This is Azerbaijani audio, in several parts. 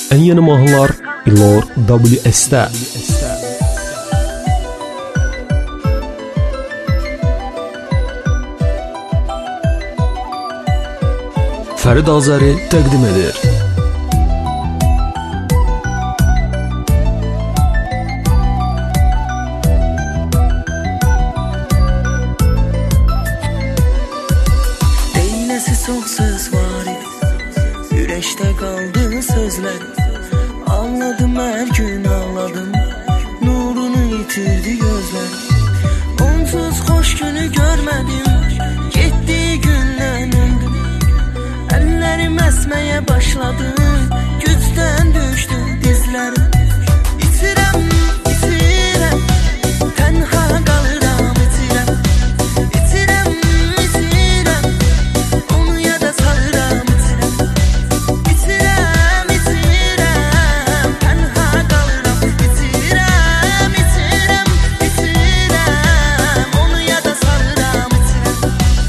Ən yeni mahnılar İlor WS-də. Fərid Azəri təqdim edir. Deynəsi çox söz var idi, ürəkdə qaldı sözlər. Ağladım hər gün ağladım, nurunu itirdi gözlər. Onsuz xoş günü görmədim, getdiyi gündən öldüm. Əllərim əsməyə başladı, gücdən düşdü dizlərim. İtirəm, itirəm, tənha qalıram, itirəm. İtirəm, itirəm, onu yada salıram, itirəm. İtirəm, itirəm, tənha qalıram, itirəm. İtirəm, itirəm, onu yada salıram, itirəm.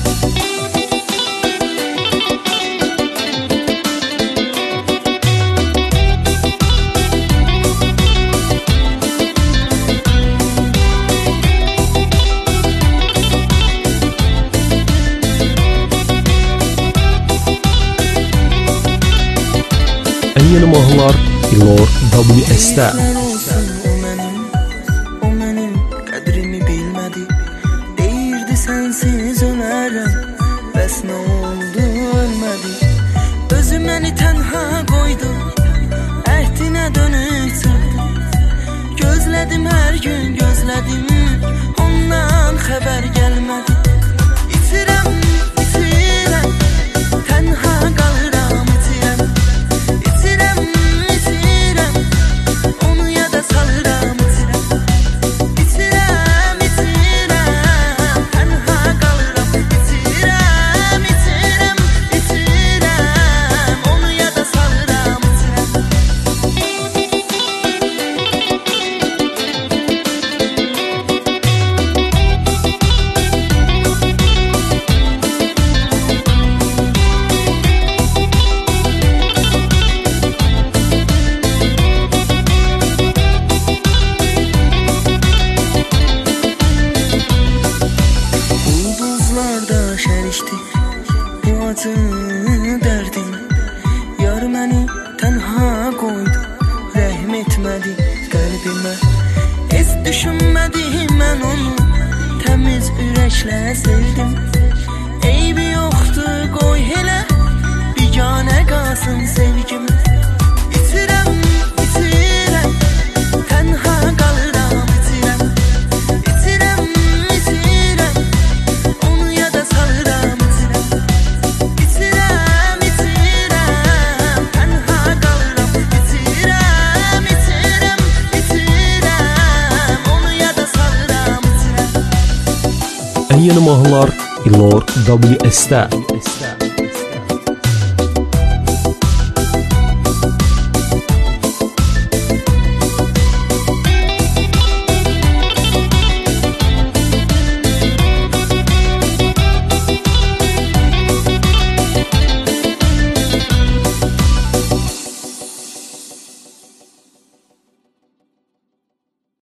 Ən yeni mahnılar İlor WS-də. O mənim qədrimi bilmədi, deyirdi sənsiz ölərəm, bəs nə oldu ölmədi. Özü məni tənha qoydu, əhdinə dönük çıxdı. Gözlədim hər gün gözlədim, ondan xəbər gəlmədi. İtirəm, itirəm, tənha qalıram, itirəm. İtirəm, itirəm, onu yada salıram, itirəm. İtirəm, itirəm, tənha qalıram, itirəm. İtirəm, itirəm, onu yada salıram, itirəm. Ulduzlarda şərişdi bu acı dərdim. Yar məni tənha qoydu, rəhm etmədi qəlbimə. Heç düşünmədim mən onu, təmiz ürəklə sevdim. Eybi yoxdur, qoy elə biganə qalsın sevgim. İtirəm, itirəm, tənha qalıram, itirəm. İtirəm, itirəm, onu yada salıram, itirəm. İtirəm, itirəm, tənha qalıram, itirəm. İtirəm, itirəm, onu yada salıram, itirəm. Ən yeni mahnılar İlor WS-də.